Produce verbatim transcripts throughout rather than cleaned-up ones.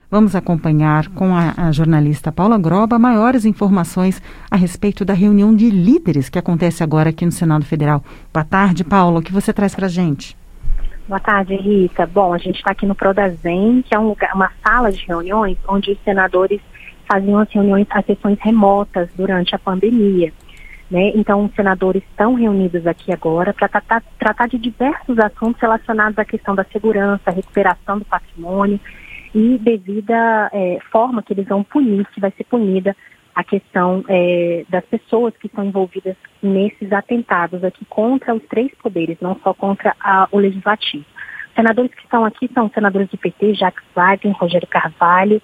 Vamos acompanhar com a, a jornalista Paula Groba maiores informações a respeito da reunião de líderes que acontece agora aqui no Senado Federal. Boa tarde, Paula. O que você traz para a gente? Boa tarde, Rita. Bom, a gente está aqui no Prodazem, que é um lugar, uma sala de reuniões onde os senadores faziam as reuniões, as sessões remotas durante a pandemia. Né? Então, os senadores estão reunidos aqui agora para tratar, tratar de diversos assuntos relacionados à questão da segurança, recuperação do patrimônio e devida é, forma que eles vão punir, que vai ser punida a questão é, das pessoas que estão envolvidas nesses atentados aqui contra os três poderes, não só contra a, o legislativo. Os senadores que estão aqui são senadores do P T, Jacques Wagner, Rogério Carvalho,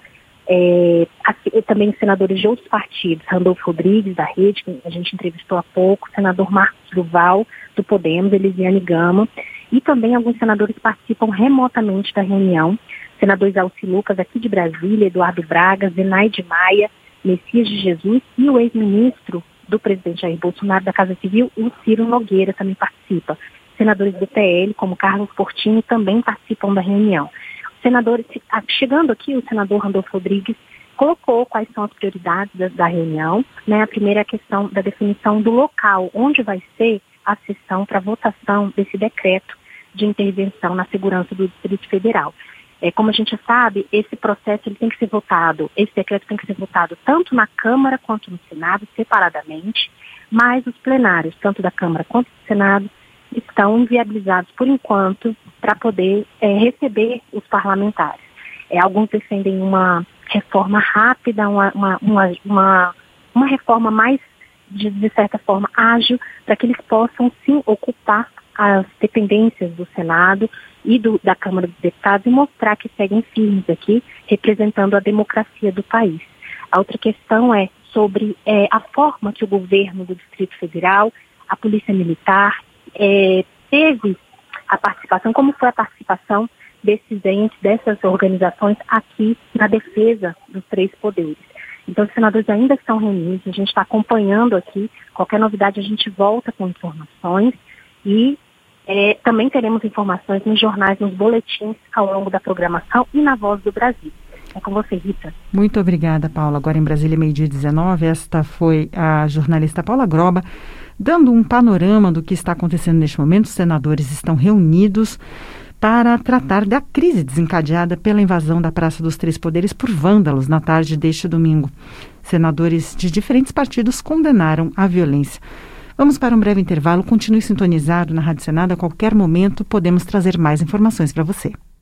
é, aqui, também senadores de outros partidos, Randolfo Rodrigues, da Rede, que a gente entrevistou há pouco, senador Marcos Duval, do Podemos, Elisiane Gama, e também alguns senadores participam remotamente da reunião, senadores Alci Lucas, aqui de Brasília, Eduardo Braga, Zenaide Maia, Messias de Jesus e o ex-ministro do presidente Jair Bolsonaro da Casa Civil, o Ciro Nogueira, também participa. Senadores do P L, como Carlos Portinho, também participam da reunião. Senadores, chegando aqui, o senador Randolfo Rodrigues colocou quais são as prioridades da, da reunião. Né? A primeira é a questão da definição do local, onde vai ser a sessão para votação desse decreto de intervenção na segurança do Distrito Federal. É, como a gente sabe, esse processo ele tem que ser votado, esse decreto tem que ser votado tanto na Câmara quanto no Senado, separadamente, mas os plenários, tanto da Câmara quanto do Senado, estão inviabilizados por enquanto para poder é, receber os parlamentares. É, alguns defendem uma reforma rápida, uma, uma, uma, uma, uma reforma mais, de, de certa forma, ágil, para que eles possam, sim, ocupar as dependências do Senado e do, da Câmara dos Deputados e mostrar que seguem firmes aqui, representando a democracia do país. A outra questão é sobre é, a forma que o governo do Distrito Federal, a Polícia Militar, é, teve a participação, como foi a participação desses entes, dessas organizações aqui na defesa dos três poderes. Então, os senadores ainda estão reunidos, a gente está acompanhando aqui, qualquer novidade a gente volta com informações e é, também teremos informações nos jornais, nos boletins ao longo da programação e na Voz do Brasil. É com você, Rita. Muito obrigada, Paula. Agora em Brasília, meio-dia dezenove, esta foi a jornalista Paula Groba, dando um panorama do que está acontecendo neste momento. Os senadores estão reunidos para tratar da crise desencadeada pela invasão da Praça dos Três Poderes por vândalos na tarde deste domingo. Senadores de diferentes partidos condenaram a violência. Vamos para um breve intervalo. Continue sintonizado na Rádio Senado. A qualquer momento podemos trazer mais informações para você.